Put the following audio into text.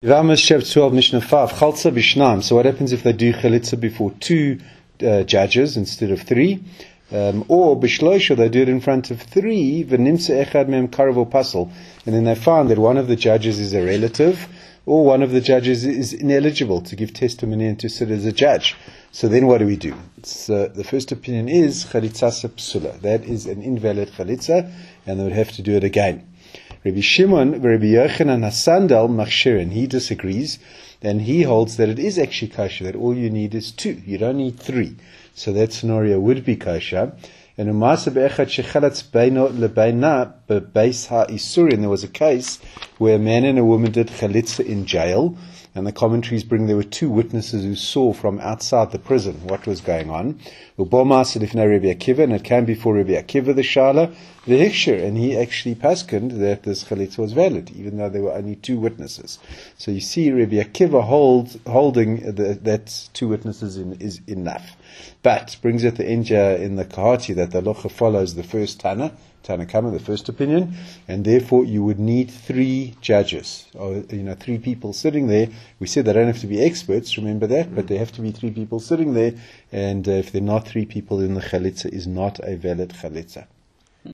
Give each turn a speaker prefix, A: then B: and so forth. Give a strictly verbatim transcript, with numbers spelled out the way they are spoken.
A: Ramas Shev twelve Mishnah five Chaltza Bishnaim. So what happens if they do chalitza before two uh, judges instead of three? Um, or Bishloisha, they do it in front of three, V'nimtze echad mem karav pasal, and then they find that one of the judges is a relative, or one of the judges is ineligible to give testimony and to sit as a judge. So then what do we do? So the first opinion is chalitza psula. That is an invalid chalitza, and they would have to do it again. Rabbi Shimon, Rabbi Yochanan Hasandal Machshirin, he disagrees, and he holds that it is actually kosher, that all you need is two, you don't need three. So that scenario would be kosher. And there was a case where a man and a woman did chalitza in jail, and the commentaries bring there were two witnesses who saw from outside the prison what was going on. And it came before Rabbi Akiva the Shala, the Hikshir, and he actually paskened that this chalitza was valid, even though there were only two witnesses. So you see, Rabbi Akiva hold, holding the, that two witnesses in, is enough. But brings at the end in the Kahati that the Locha follows the first Tana, Tana Kama, the first opinion, and therefore you would need three judges, or you know, three people sitting there. We said they don't have to be experts, remember that, but there have to be three people sitting there, and uh, if there are not three people, then the chalitza is not a valid chalitza.